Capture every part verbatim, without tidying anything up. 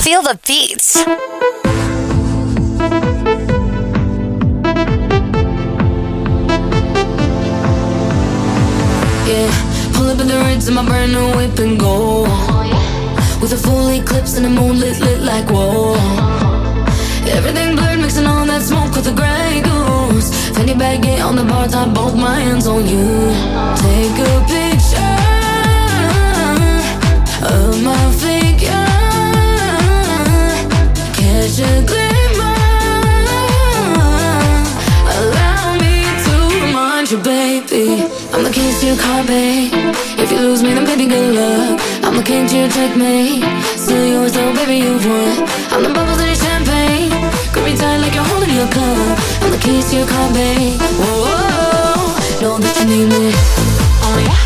Feel the beats. Yeah, pull up in the Ritz in my brand new whip and go. With a full eclipse and the moon lit, lit like whoa. Everything blurred, mixing all that smoke with the Grey Goose. Fanny baggy on the bar top, both my hands on you. Take a picture of my figure. Catch a glimmer. Allow me to remind you, baby, I'm the keys to your car, babe. If you lose me, then baby, good luck. I'm the king to your checkmate. Still yours though, baby, you've won. I'm the bubbles in your champagne. Grip me tight like you're holding your cup. I'm the keys to your car, babe. Whoa, whoa, whoa. Know that you need me. Oh yeah.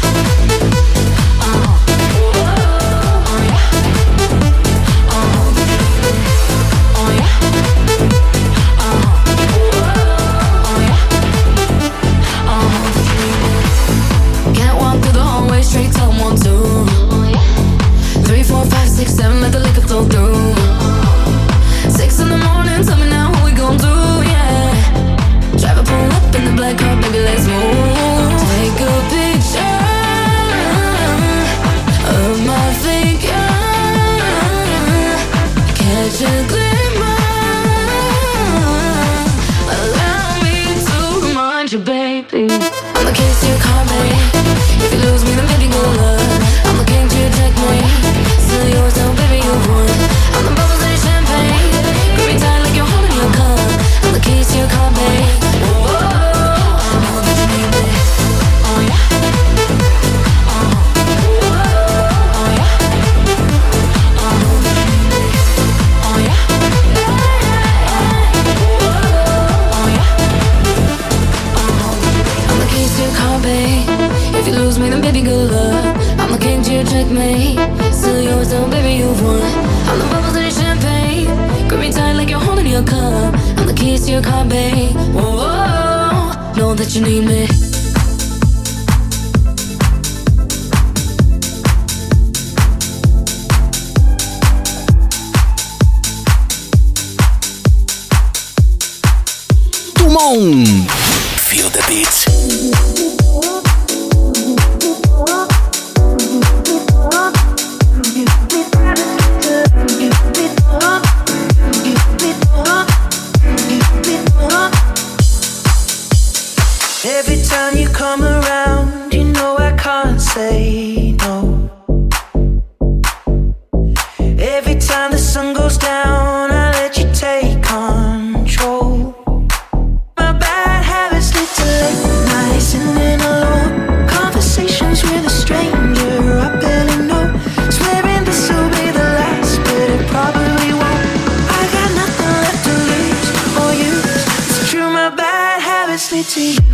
Straight to one, two, three, four, five, six, seven, let the liquor flow through. Six in the morning, tell me now what we gon' do, yeah. Drive a pull up in the black car, baby, let's move. Take a picture of my figure. Catch a glimmer. Allow me to remind you, baby, I'm the keys to your car, babe. If you lose me, then baby, good luck. I'm the king to your checkmate. Still yours though, baby, you've won. I'm the bubbles in your champagne. Grip me tight like you're holding your cup. I'm the keys to your car, babe. Whoa, whoa, whoa. I know that you need me. Oh yeah. Oh, whoa, oh yeah. I know that you need me. Oh yeah. Oh yeah. I'm the keys to your car, babe. If you lose me, then baby, good luck. I'm the king to your checkmate. Still yours though, baby, you've won. I'm the bubbles in your champagne. Grip me tight like you're holding your cup. I'm the keys to your car, babe. Whoa, whoa, know that you need me. Tout le monde, feel the beats. Every time you come around, you know I can't say no. Every time the sun goes down, I let you take control. My bad habits lead to late nights, sitting alone. Conversations with a stranger I barely know. Swearing this will be the last, but it probably won't. I got nothing left to lose or use. It's true, my bad habits lead to you.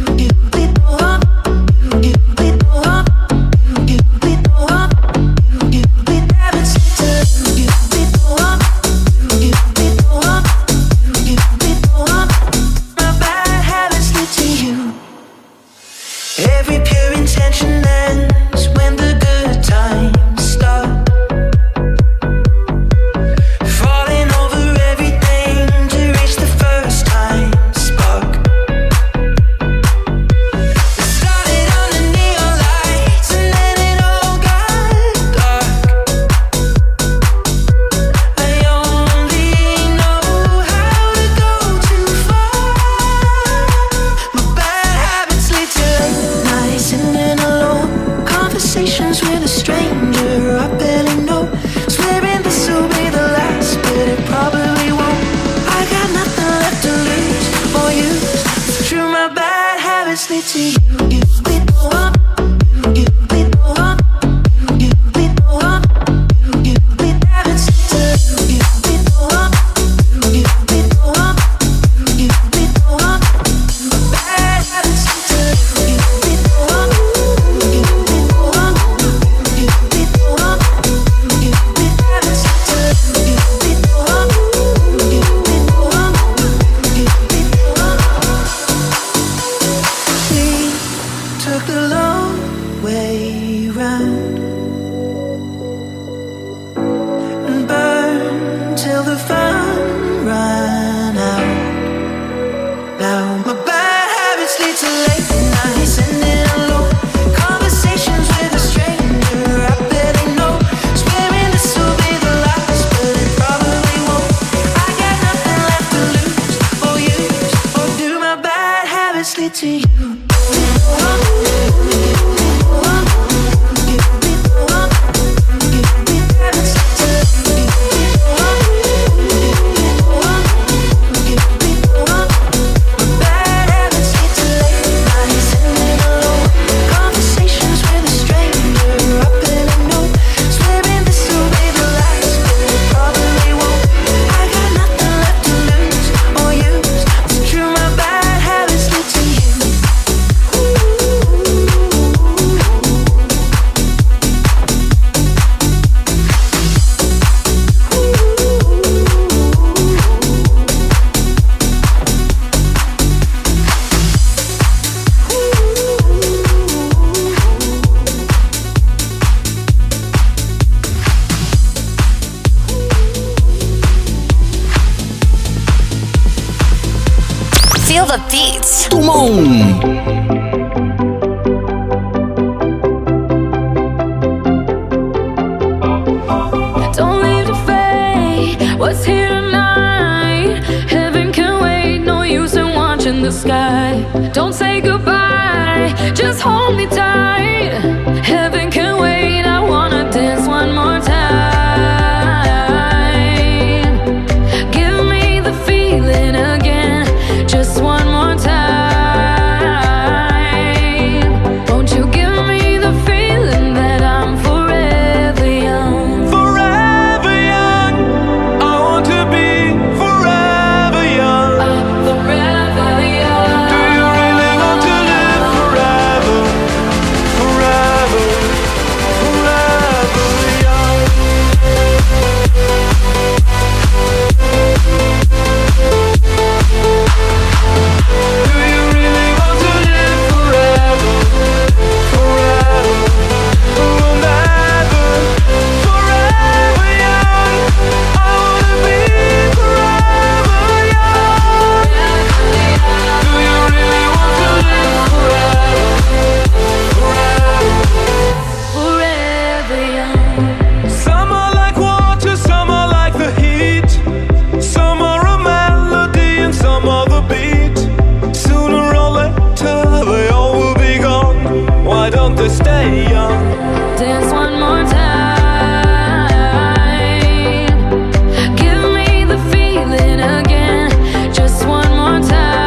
the beat. Come on. Don't leave the fate. What's here tonight? Heaven can wait. No use in watching the sky. Don't say goodbye. Just hold me tight. Heaven can wait. I wanna dance one more time. Give me the feeling again. Just one more time. Won't you give me the feeling that I'm forever young? Forever young. I want to be forever young. I'm forever young. Do you really want to live forever? Forever, forever young. Do you really want to live forever? Forever, forever, forever young. I wanna be forever young. Do you really want to live forever? Forever. Forever young. Some are like water, some are like the heat. Some are a melody and some are the beat. Sooner or later they all will be gone. Why don't they stay young? Dance one more time. Give me the feeling again. Just one more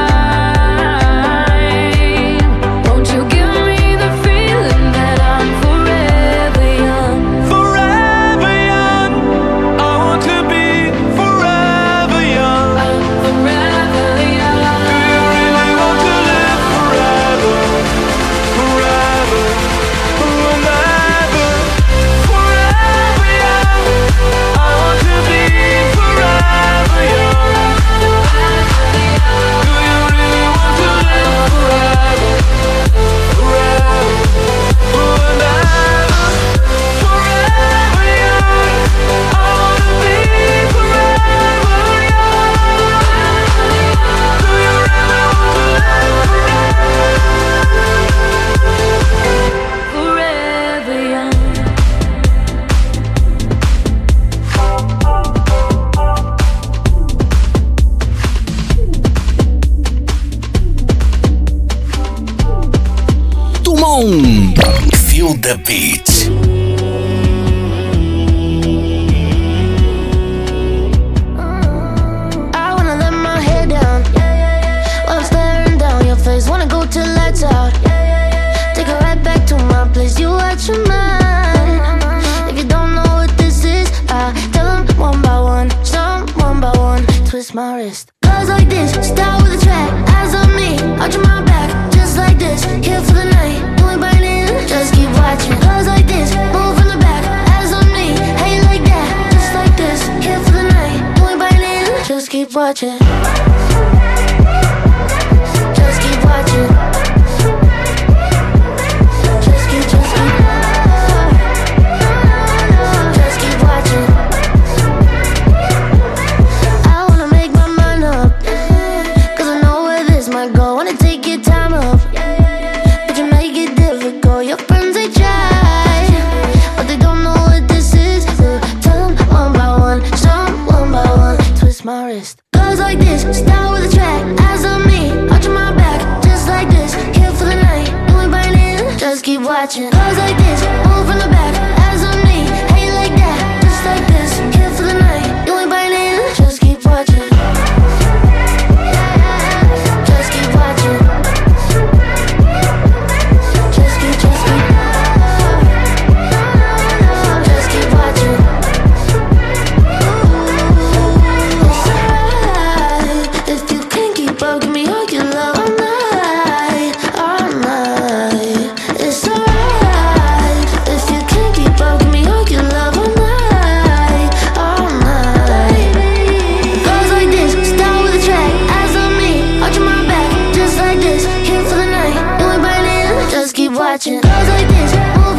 time. Won't you give me the feeling that I'm forever young? Forever young. I want to be forever young. I'm forever young. Do you really want to live forever? Forever, forever, forever young. I want to be forever young. Do you really want to live forever? Forever, forever, forever young. I want to be forever young. Do you really want to live Forever young. Come on. Feel the beat. I wanna let my hair down while I'm staring down your face. Wanna go till lights out. Take it right back to my place. You watch your mind. If you don't know what this is, I tell them one by one. Some one by one. Twist my wrist. Girls like this, start with a track. Eyes on me, arch my back. Just like this, here for the night. You ain't biting, just keep watching. Girls like this, move from the back. Eyes on me, how you like that? Just like this, here for the night. You ain't biting, just keep watching. Just keep watching. Just keep, just keep. Just keep watching. I wanna make my mind up, 'cause I know where this might go. Wanna take your time up, but you make it difficult. Your friends, they try, but they don't know what this is. So tell them one by one, some one by one. Twist my wrist. Girls like this, start with a track. Eyes on me, arch my back. Just like this, here for the night. You ain't biting, just keep watching. Girls like this, move from the back. Eyes on me, how you like that? Just like this, here for the night. You ain't biting, just keep watching. Just keep watching. Just keep, just keep. Just keep watching. It's alright if you can't keep up. Give me all your love all night, all night. It's alright if you can't keep up. Give me all your love all night, all night. Girls like this, start with a track. Eyes on me, arch my back. Just like this, here for the night. You ain't biting, just keep watching. Girls like this, move